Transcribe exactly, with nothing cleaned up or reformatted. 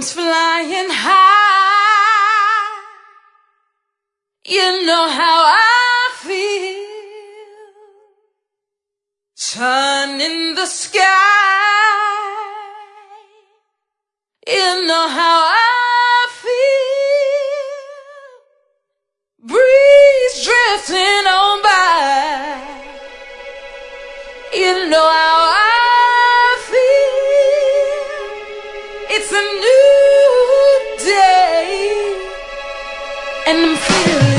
birds flying high. You know how I feel. Sun in the sky. You know how I feel. Breeze drifting on by. You know how I It's a new day, and I'm feeling